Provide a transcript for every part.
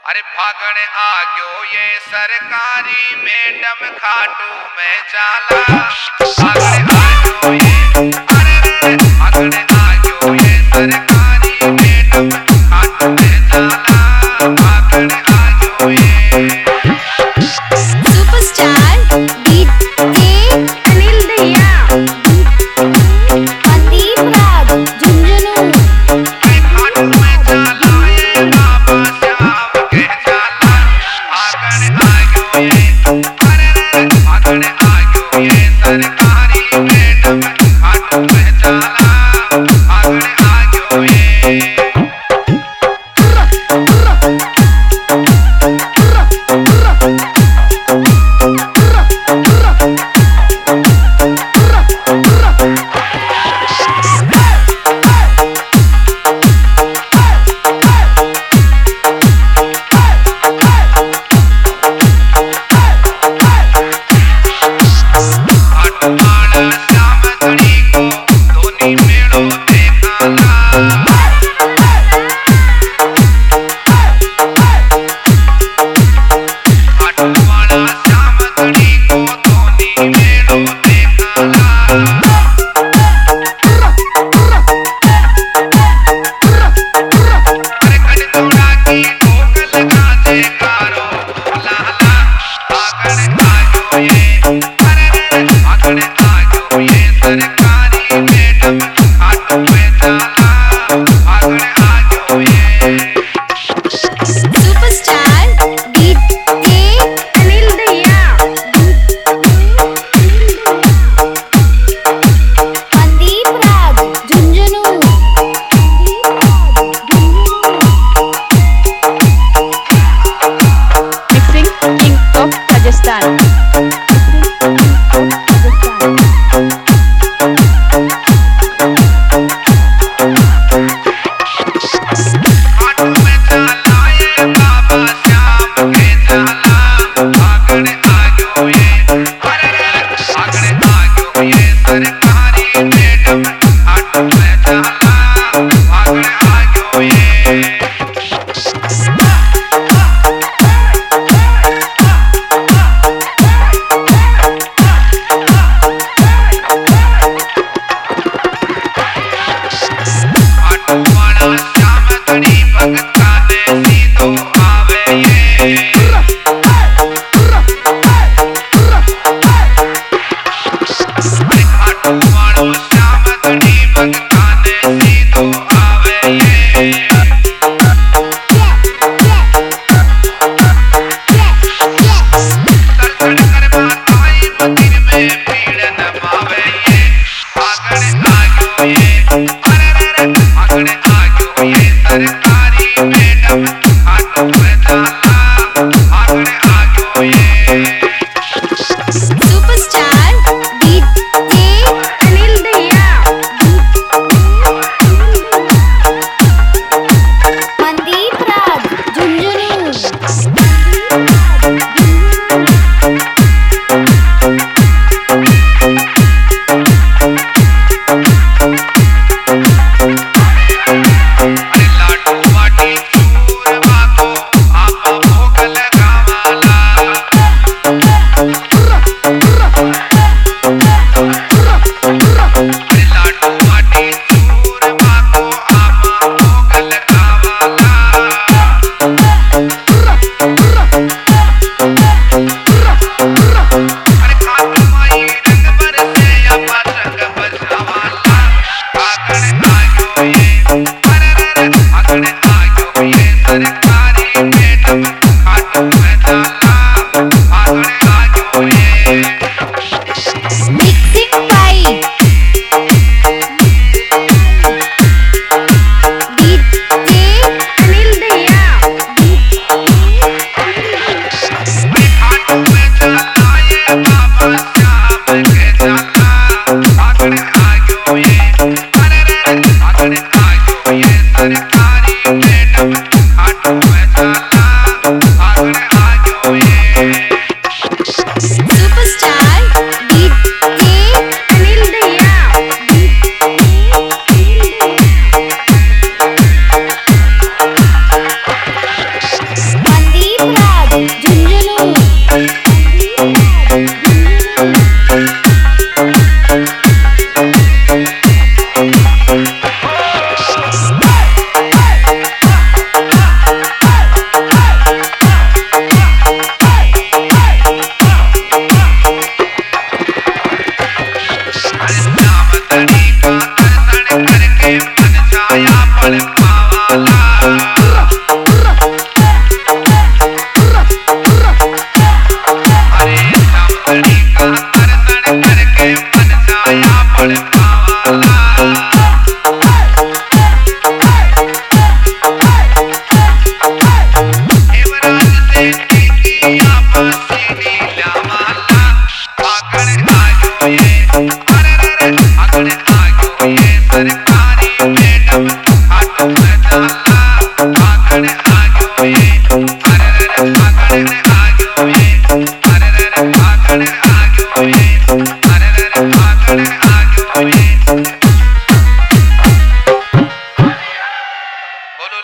अरे भागण आ गयो ये सरकारी मैडम खाटू में जाला। भागण आ गयो ये, अरे रे भागण आ गयो ये सरकारी मैडम खाटू में जाला। भागण आ गयो ये सुपरस्टार डीजे अनिल दहिया, मनदीप राग झुंझुनू। खाटू में जाला ये बाबा श्याम के जाला। भागण आ गयो ये, अरे रे भागण आ गयो ये सरकारी मैडम खाटू में जाला। भागण आ गयो ये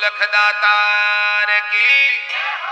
लखदातार की